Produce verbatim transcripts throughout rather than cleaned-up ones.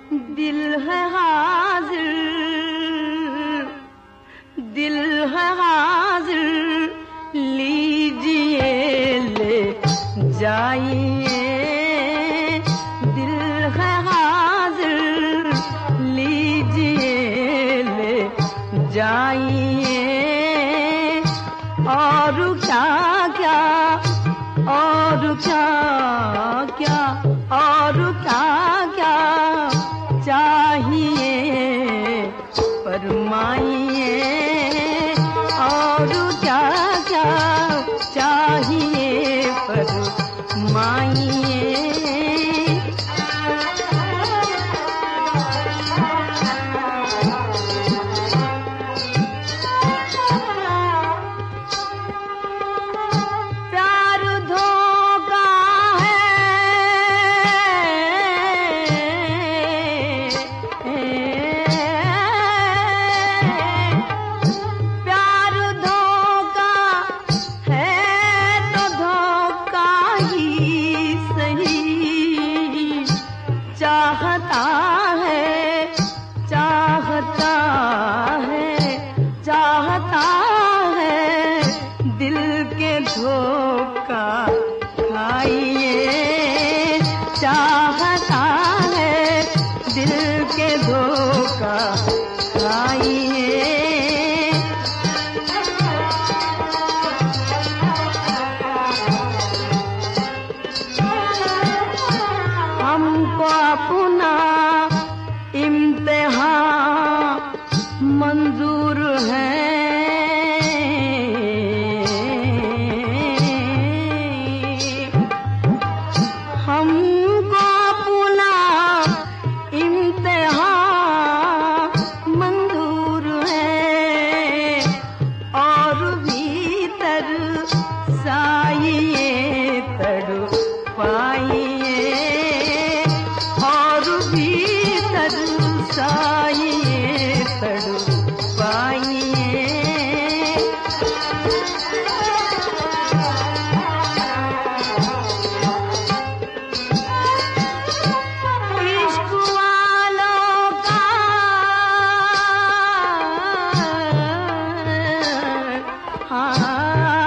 दिल है हाजिर, दिल है हाजिर, लीजिए ले जाइए। दिल है हाजिर, लीजिए ले जाइए। और क्या क्या, और क्या क्या, और क्या क्या चाहिए फरमाइए। और क्या क्या चाहिए फरमाइए। चाहता है, चाहता है, चाहता है, दिल के धोखा खाइए। चाहता है, दिल के धोखा खाइए। हमको अपना इम्तिहान मंजूर है। हमको अपना इम्तिहान मंजूर है। और भीतर साइए तड़पाइए। और भीतर साइए तड़पाइए। इश्क वालों का हाँ,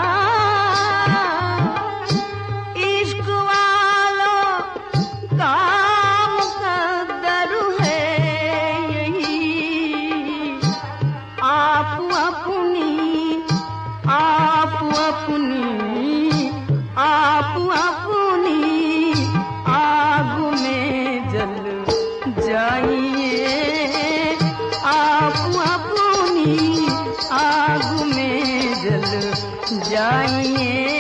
इश्क वालों का आप अपनी, आप अपनी, आप अपनी आग में जल जाइए। आप अपनी आग में जल जाइए।